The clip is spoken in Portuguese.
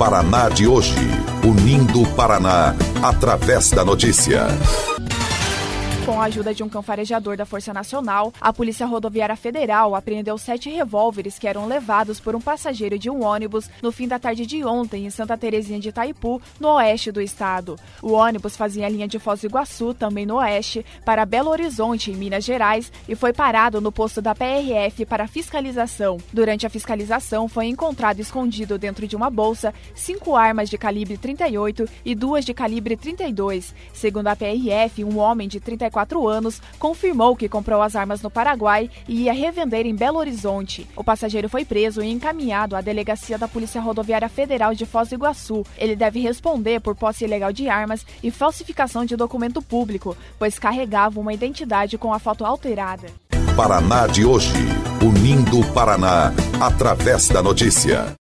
Paraná de hoje, unindo o Paraná através da notícia. Com a ajuda de um cão farejador da Força Nacional, a Polícia Rodoviária Federal apreendeu 7 revólveres que eram levados por um passageiro de um ônibus no fim da tarde de ontem em Santa Terezinha de Itaipu, no oeste do estado. O ônibus fazia a linha de Foz do Iguaçu, também no oeste, para Belo Horizonte, em Minas Gerais, e foi parado no posto da PRF para fiscalização. Durante a fiscalização, foi encontrado escondido dentro de uma bolsa 5 armas de calibre 38 e 2 de calibre 32. Segundo a PRF, um homem de 34 anos confirmou que comprou as armas no Paraguai e ia revender em Belo Horizonte. O passageiro foi preso e encaminhado à delegacia da Polícia Rodoviária Federal de Foz do Iguaçu. Ele deve responder por posse ilegal de armas e falsificação de documento público, pois carregava uma identidade com a foto alterada. Paraná de hoje, unindo o Paraná através da notícia.